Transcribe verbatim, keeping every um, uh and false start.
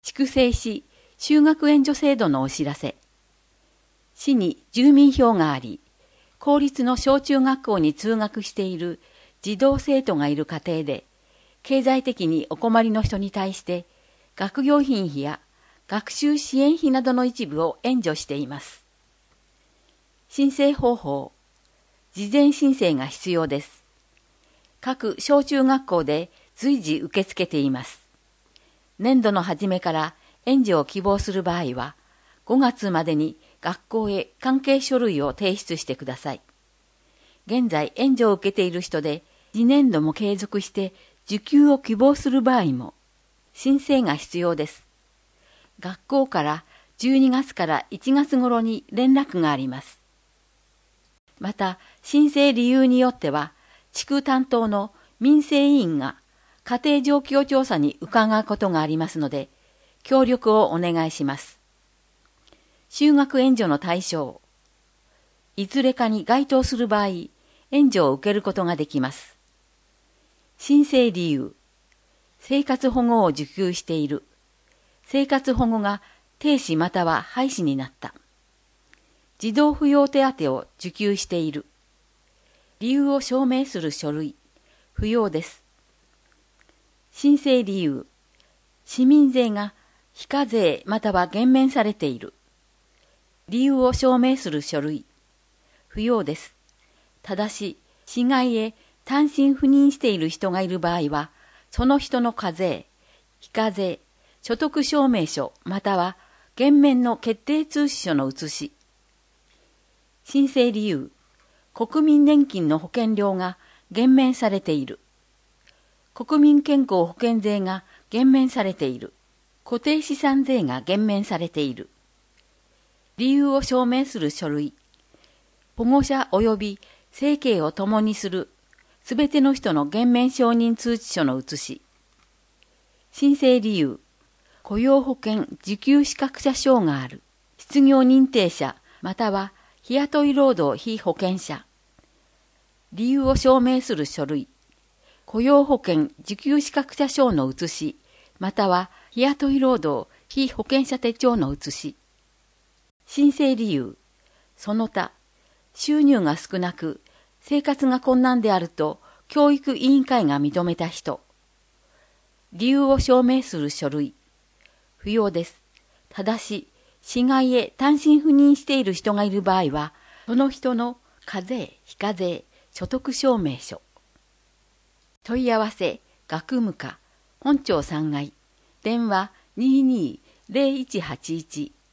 筑西市就学援助制度のお知らせ。市に住民票があり、公立の小中学校に通学している児童生徒がいる家庭で、経済的にお困りの人に対して、学用品費や学習支援費などの一部を援助しています。申請方法。事前申請が必要です。各小中学校で随時受け付けています。年度の初めから援助を希望する場合は、ごがつまでに学校へ関係書類を提出してください。現在援助を受けている人で、次年度も継続して受給を希望する場合も、申請が必要です。学校からじゅうにがつからいちがつ頃に連絡があります。また、申請理由によっては、地区担当の民生委員が家庭状況調査に伺うことがありますので、協力をお願いします。就学援助の対象。いずれかに該当する場合、援助を受けることができます。申請理由。生活保護を受給している。生活保護が停止または廃止になった。児童扶養手当を受給している。理由を証明する書類。不要です。申請理由。市民税が非課税または減免されている。理由を証明する書類。不要です。ただし、市外へ単身赴任している人がいる場合は、その人の課税、非課税、所得証明書または減免の決定通知書の写し。申請理由。国民年金の保険料が減免されている。国民健康保険税が減免されている。固定資産税が減免されている。理由を証明する書類。保護者及び生計を共にするすべての人の減免承認通知書の写し。申請理由。雇用保険受給資格者証がある。失業認定者または日雇い労働被保険者。理由を証明する書類。雇用保険受給資格者証の写し、または日雇い労働被保険者手帳の写し。申請理由。その他、収入が少なく、生活が困難であると教育委員会が認めた人。理由を証明する書類。不要です。ただし、市外へ単身赴任している人がいる場合は、その人の課税、非課税、所得証明書。問い合わせ、学務課、本庁さんがい、電話にじゅうに ゼロいちはちいち。